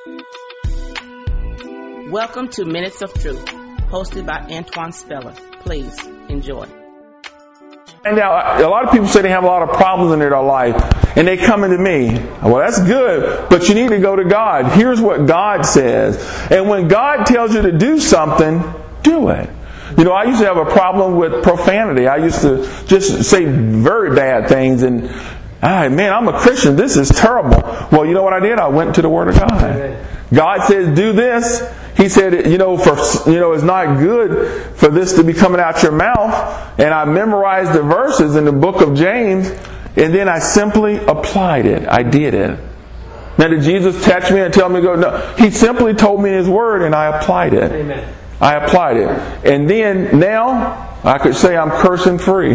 Welcome to Minutes of Truth, hosted by Antoine Speller. Please enjoy. And now, a lot of people say they have a lot of problems in their life, and they come into me. Well, that's good, but you need to go to God. Here's what God says. And when God tells you to do something, do it. You know, I used to have a problem with profanity. I used to just say very bad things, and man, I'm a Christian. This is terrible. Well, you know what I did? I went to the Word of God. God says, do this. He said, it's not good for this to be coming out your mouth. And I memorized the verses in the book of James, and then I simply applied it. I did it. Now, did Jesus touch me and tell me to go? No. He simply told me His Word, and I applied it. Amen. I applied it. And then, now, I could say I'm cursing free.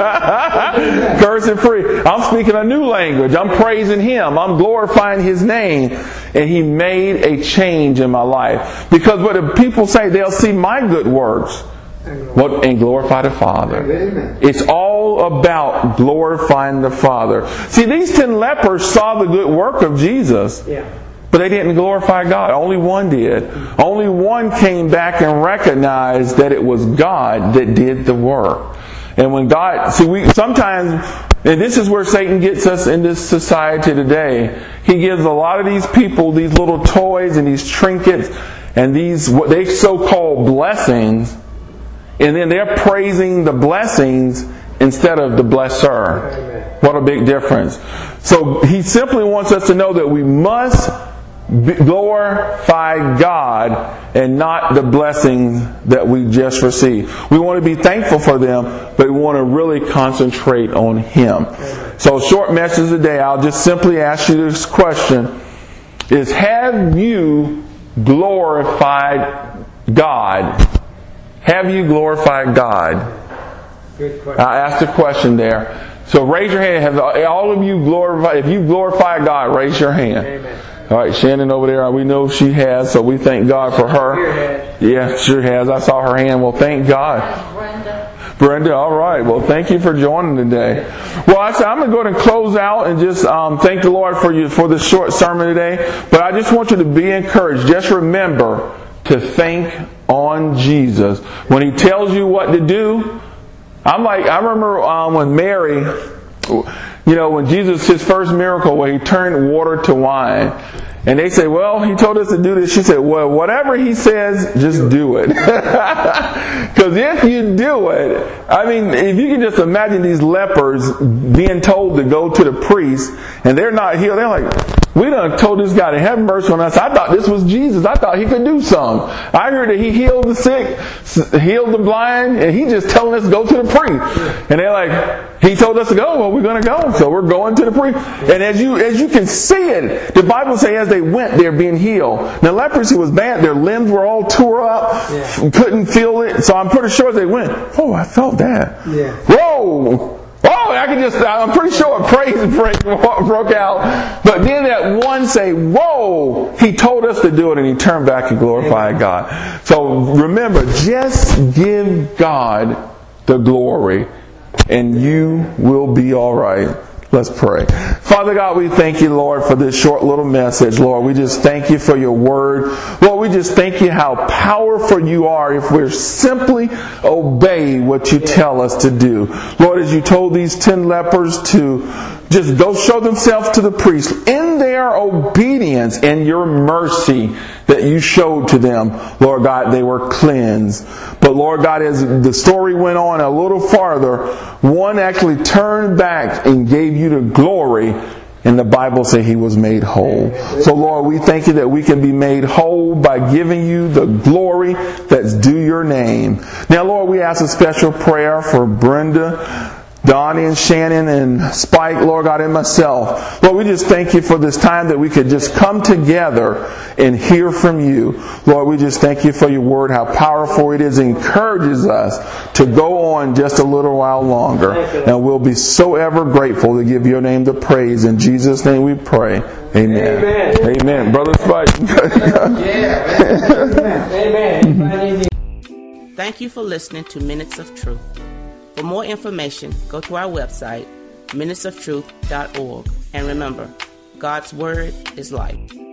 Cursing free. I'm speaking a new language. I'm praising Him. I'm glorifying His name. And He made a change in my life. Because what the people say, they'll see my good works and glorify the Father. Amen. It's all about glorifying the Father. See, these 10 lepers saw the good work of Jesus. Yeah. But they didn't glorify God. Only one did. Only one came back and recognized that it was God that did the work. And when God, we sometimes, and this is where Satan gets us in this society today. He gives a lot of these people these little toys and these trinkets and these what they so-called blessings, and then they're praising the blessings instead of the blesser. Amen. What a big difference. So he simply wants us to know that we must glorify God and not the blessings that we just received. We want to be thankful for them, but we want to really concentrate on Him. So, short message today, I'll just simply ask you this question: is, have you glorified God? Have you glorified God? Good question. I asked a question there. So raise your hand. Have all of you glorified? If you glorify God, raise your hand. Amen. All right, Shannon over there, we know she has, so we thank God for her. Yeah, sure has. I saw her hand. Well, thank God. Brenda, all right. Well, thank you for joining today. Well, I'm going to go ahead and close out and just thank the Lord for this short sermon today. But I just want you to be encouraged. Just remember to think on Jesus. When He tells you what to do, I remember when Mary, when Jesus, His first miracle where He turned water to wine. And they say, well, He told us to do this. She said, well, whatever He says, just do it. Because if you do it, if you can just imagine these lepers being told to go to the priest and they're not healed. They're like, we done told this guy to have mercy on us. I thought this was Jesus. I thought He could do something. I heard that He healed the sick, healed the blind, and He just telling us to go to the priest. And they're like, He told us to go. Well, we're going to go. So we're going to the priest. And as you can see it, the Bible says as they went, they're being healed. Now, leprosy was bad. Their limbs were all tore up. Yeah. Couldn't feel it. So I'm pretty sure as they went, oh, I felt that. Yeah. Whoa! I'm pretty sure a praise break broke out. But then that one say, whoa, He told us to do it, and he turned back and glorified God. So remember, just give God the glory and you will be all right. Let's pray. Father God, we thank You, Lord, for this short little message. Lord, we just thank You for Your word. Lord, we just thank You how powerful You are if we're simply obey what You tell us to do. Lord, as You told these 10 lepers to just go show themselves to the priest, in their obedience and Your mercy that You showed to them, Lord God, they were cleansed. But Lord God, as the story went on a little farther, one actually turned back and gave You the glory, and the Bible says he was made whole. So Lord, we thank You that we can be made whole by giving You the glory that's due Your name. Now Lord, we ask a special prayer for Brenda, Donnie and Shannon and Spike, Lord God, and myself. Lord, we just thank You for this time that we could just come together and hear from You. Lord, we just thank You for Your word, how powerful it is, encourages us to go on just a little while longer. And we'll be so ever grateful to give Your name the praise. In Jesus' name we pray. Amen. Amen. Amen. Brother Spike. Amen. Thank you for listening to Minutes of Truth. For more information, go to our website, minutesoftruth.org. And remember, God's Word is life.